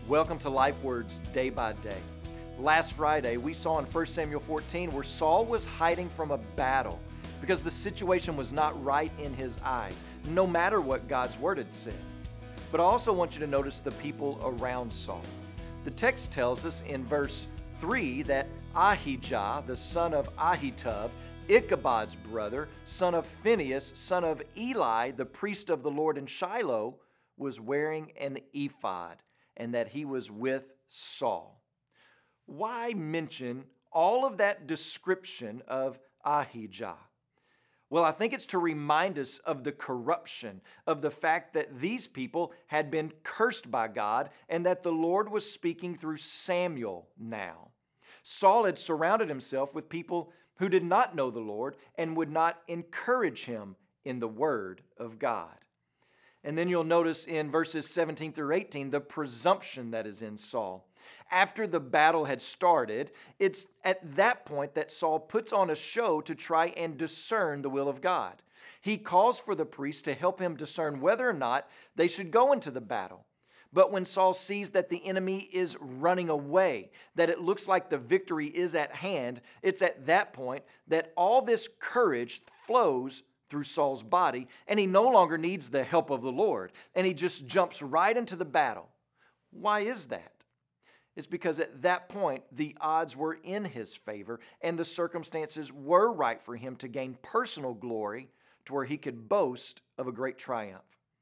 Welcome to Life Words Day by Day. Last Friday, we saw in 1 Samuel 14 where Saul was hiding from a battle because the situation was not right in his eyes, no matter what God's word had said. But I also want you to notice the people around Saul. The text tells us in verse 3 that Ahijah, the son of Ahitub, Ichabod's brother, son of Phinehas, son of Eli, the priest of the Lord in Shiloh, was wearing an ephod, and that he was with Saul. Why mention all of that description of Ahijah? Well, I think it's to remind us of the corruption, of the fact that these people had been cursed by God and that the Lord was speaking through Samuel now. Saul had surrounded himself with people who did not know the Lord and would not encourage him in the Word of God. And then you'll notice in verses 17 through 18 the presumption that is in Saul. After the battle had started, it's at that point that Saul puts on a show to try and discern the will of God. He calls for the priest to help him discern whether or not they should go into the battle. But when Saul sees that the enemy is running away, that it looks like the victory is at hand, it's at that point that all this courage flows through Saul's body, and he no longer needs the help of the Lord, and he just jumps right into the battle. Why is that? It's because at that point, the odds were in his favor, and the circumstances were right for him to gain personal glory to where he could boast of a great triumph.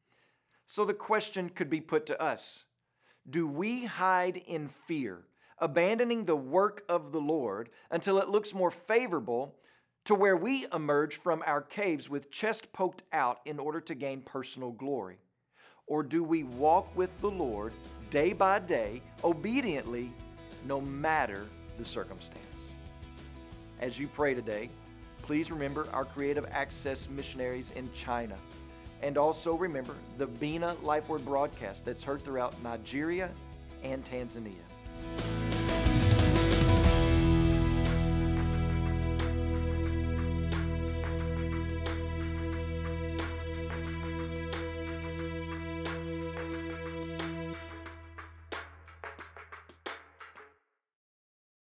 So the question could be put to us: do we hide in fear, abandoning the work of the Lord until it looks more favorable to where we emerge from our caves with chest poked out in order to gain personal glory? Or do we walk with the Lord day by day, obediently, no matter the circumstance? As you pray today, please remember our Creative Access missionaries in China. And also remember the Bina Life Word broadcast that's heard throughout Nigeria and Tanzania.